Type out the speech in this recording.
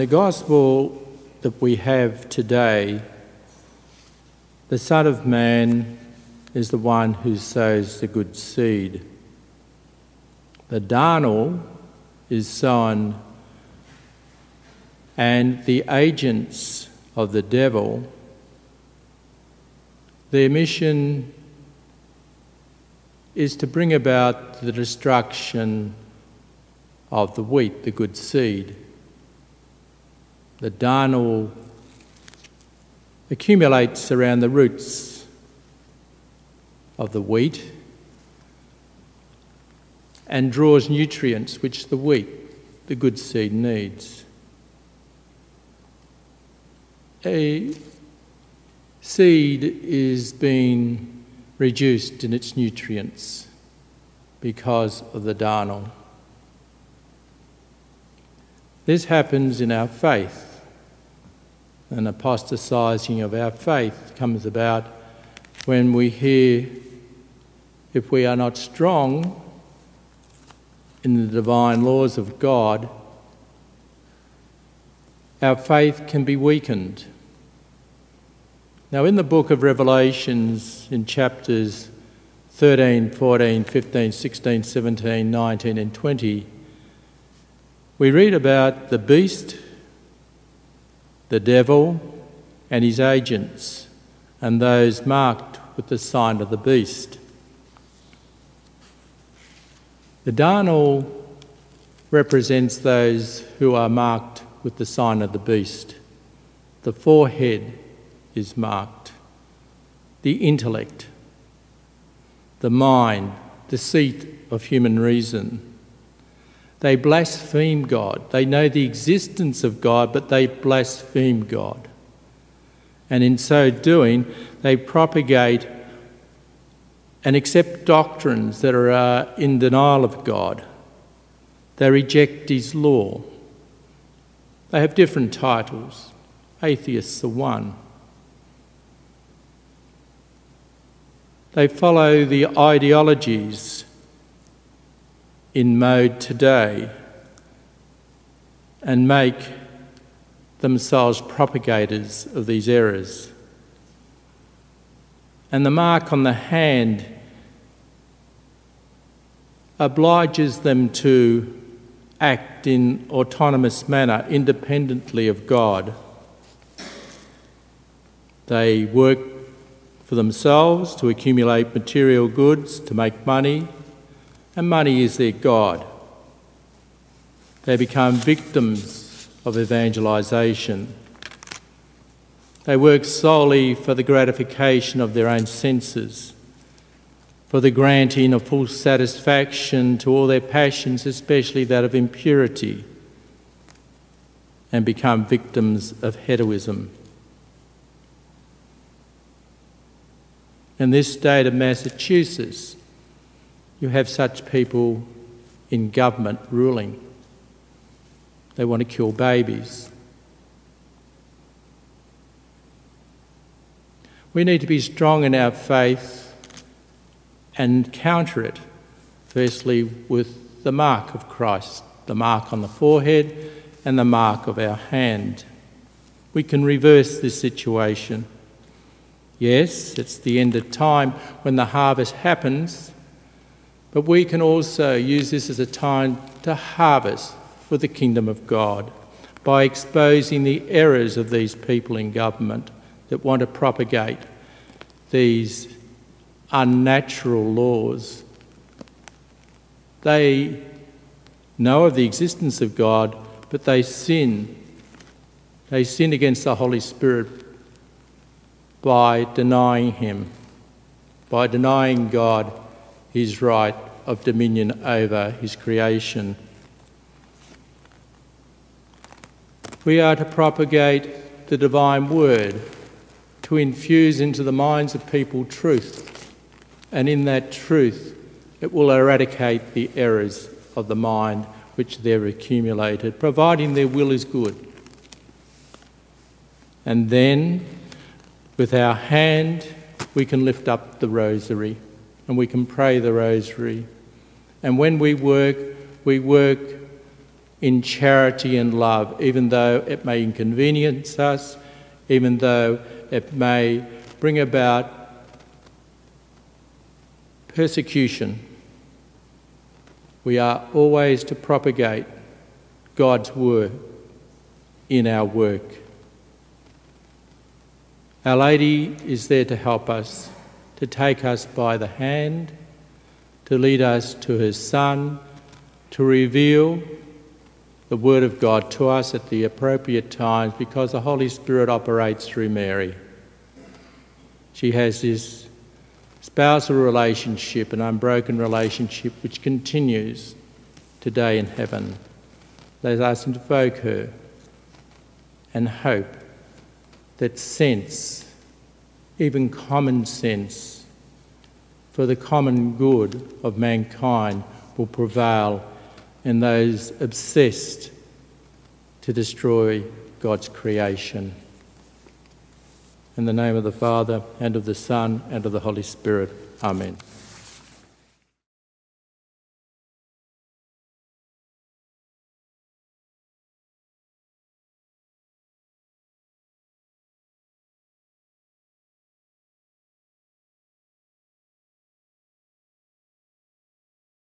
the gospel that we have today, the Son of Man is the one who sows the good seed. The darnel is sown, and the agents of the devil, their mission is to bring about the destruction of the wheat, the good seed. The darnel accumulates around the roots of the wheat and draws nutrients which the wheat, the good seed, needs. A seed is being reduced in its nutrients because of the darnel. This happens in our faith. An apostatizing of our faith comes about when we hear, if we are not strong in the divine laws of God, our faith can be weakened. Now, in the book of Revelations, in chapters 13, 14, 15, 16, 17, 19 and 20, we read about the beast, the devil and his agents, and those marked with the sign of the beast. The darnel represents those who are marked with the sign of the beast. The forehead is marked. The intellect, the mind, the seat of human reason. They blaspheme God. They know the existence of God, but they blaspheme God. And in so doing, they propagate and accept doctrines that are in denial of God. They reject his law. They have different titles. Atheists are one. They follow the ideologies in mode today and make themselves propagators of these errors. And the mark on the hand obliges them to act in autonomous manner, independently of God. They work for themselves to accumulate material goods, to make money, and money is their God. They become victims of evangelisation. They work solely for the gratification of their own senses, for the granting of full satisfaction to all their passions, especially that of impurity, and become victims of hedonism. In this state of Massachusetts, you have such people in government ruling. They want to kill babies. We need to be strong in our faith and counter it, firstly with the mark of Christ, the mark on the forehead and the mark of our hand. We can reverse this situation. Yes, it's the end of time when the harvest happens, but we can also use this as a time to harvest for the kingdom of God by exposing the errors of these people in government that want to propagate these unnatural laws. They know of the existence of God, but they sin. They sin against the Holy Spirit by denying him, by denying God his right of dominion over his creation. We are to propagate the divine word, to infuse into the minds of people truth, and in that truth it will eradicate the errors of the mind which they've accumulated, providing their will is good. And then, with our hand, we can lift up the rosary and we can pray the rosary. And when we work in charity and love, even though it may inconvenience us, even though it may bring about persecution. We are always to propagate God's word in our work. Our Lady is there to help us, to take us by the hand, to lead us to her Son, to reveal the Word of God to us at the appropriate times, because the Holy Spirit operates through Mary. She has this spousal relationship, an unbroken relationship which continues today in heaven. Let us invoke her and hope that sense, even common sense, for the common good of mankind will prevail in those obsessed to destroy God's creation. In the name of the Father, and of the Son, and of the Holy Spirit. Amen.